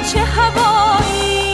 چه هوایی.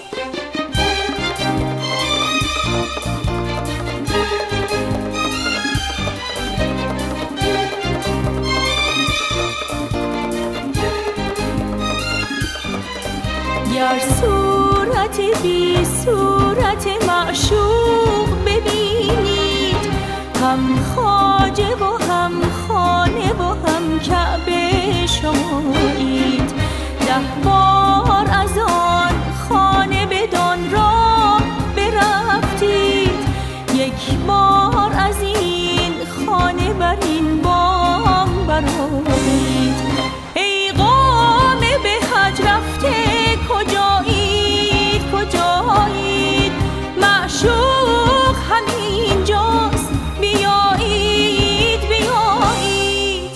گر صورت بی صورت معشوق ببینید، هم خواجه و هم خانه و هم کعبه شمایید. 10 بار از آن خانه بدان راه برفتید، 1 بار از این خانه بر این بام برآیید. ای قامه به حج رفته کجایید کجایید، معشوق همین جاست بیایید بیایید.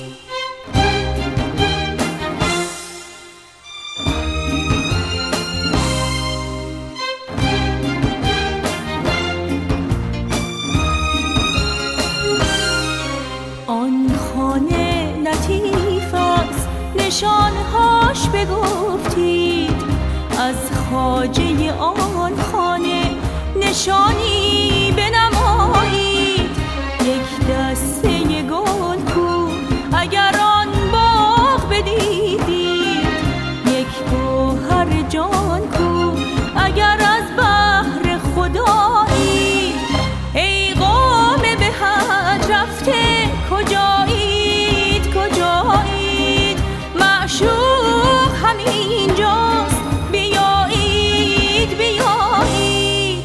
آن خانه لطیف است نشانهاش بگفتید، از خواجه آن خانه نشانی بنمایید. 1 دسته گل کو اگر آن باغ بدیدید، 1 گوهر جان کو اگر از بحر خدایی. ای قوم به حج رفته کجایید کجایید، معشوق همین جاست بیایید بیایید.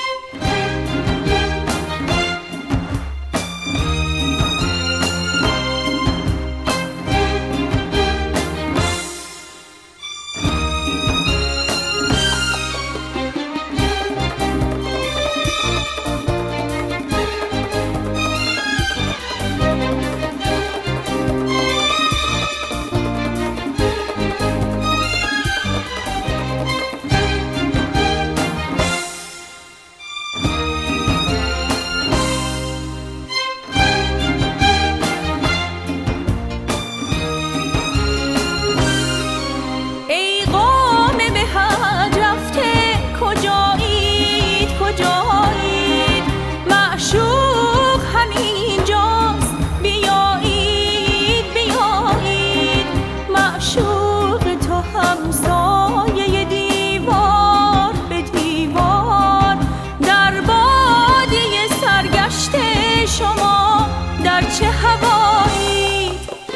چه هوایی.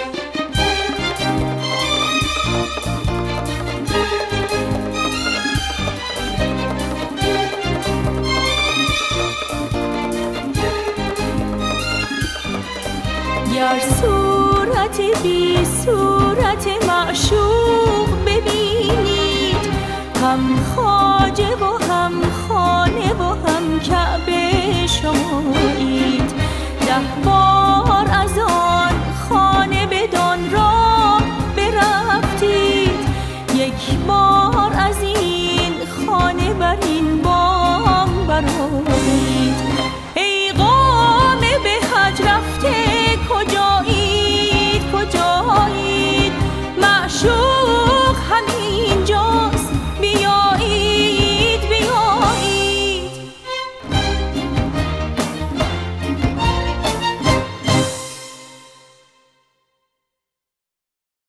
گر صورت بی صورت معشوق ببینید، هم خواجه و هم خانه و هم کعبه